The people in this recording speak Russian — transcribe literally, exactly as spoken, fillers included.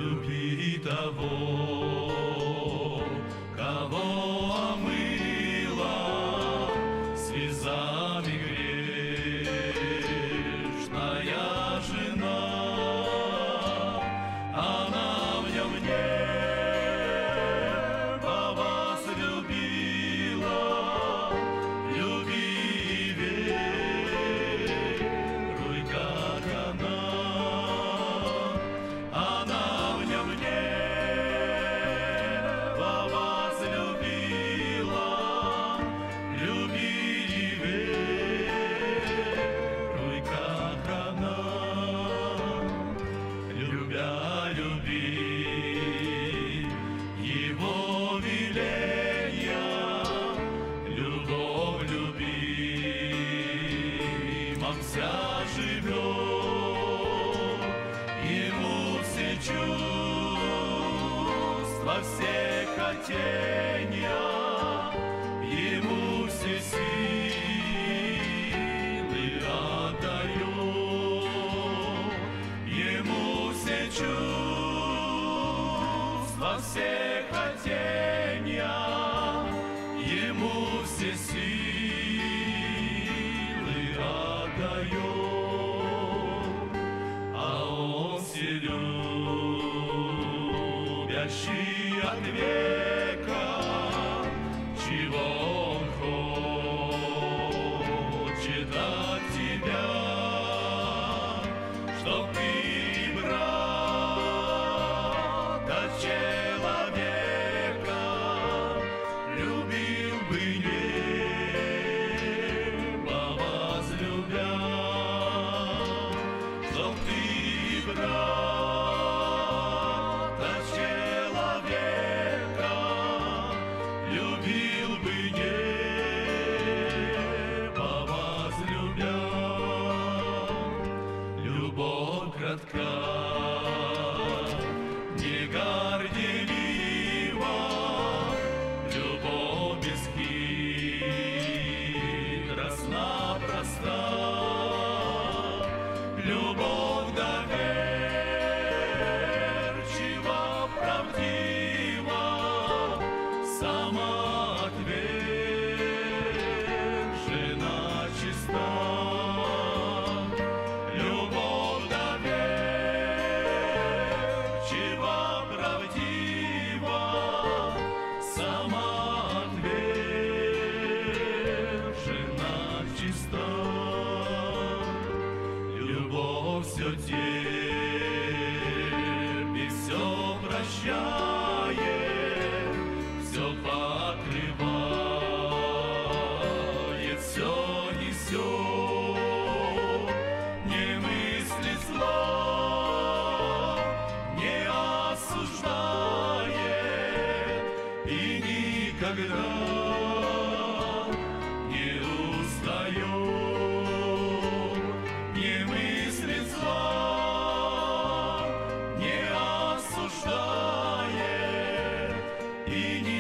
люби того, кого омыла слезами грешная жена. Она в нем небо возлюбила. Люби и веруй, как она. Она в нем небо возлюбила. Люби и веруй, как она. Любя, люби его веления, любовь любимом вся живет. Ему все чувства, все хотения, ему все силы отдает. Ему все чувства, все хотения, ему все силы отдает. А он вселюбящий от века, чего он хочет от тебя, чтоб ты брата человека любил бы небо возлюбя, чтоб ты брата человека любил бы небо возлюбя. Любовь кратка, не горделива, любовь бесхитростна, проста, любовь доверчива, правдива, самоотвержена, чиста. Любовь доверчива, правдива, самоотвержена, чиста. Любовь все терпит, все прощает, все покрывает, все несет, не мыслит зла, не осуждает и никогда не устает. Не мыслит зла, не осуждает и не